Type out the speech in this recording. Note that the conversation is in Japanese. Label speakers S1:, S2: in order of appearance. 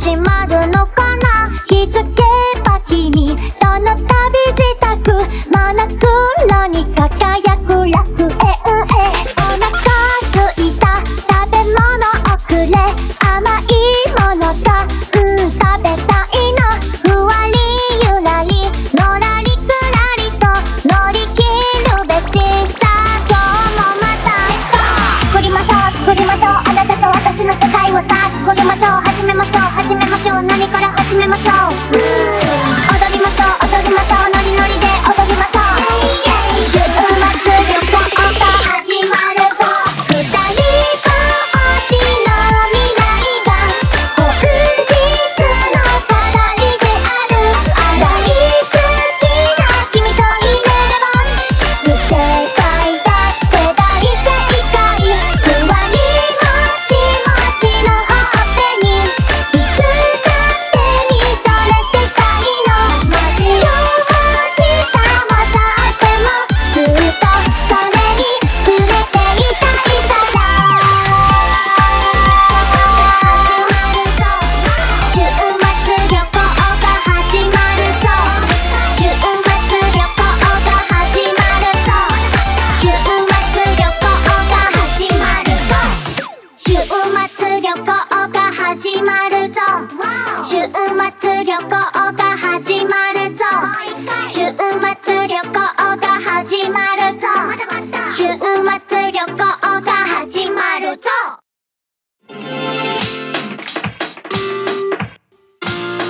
S1: 始まるのかな。気づけば君との旅支度、真っ暗に輝く楽園へ。お腹すいた、食べ物をくれ、甘いものが食べたいな。ふわりゆらりのらりくらりと乗り切るべしさ。今日もまた作りましょう作りましょう、あなたと私の世界をさ。作りましょう始めましょう始めましょう、何から始めましょう。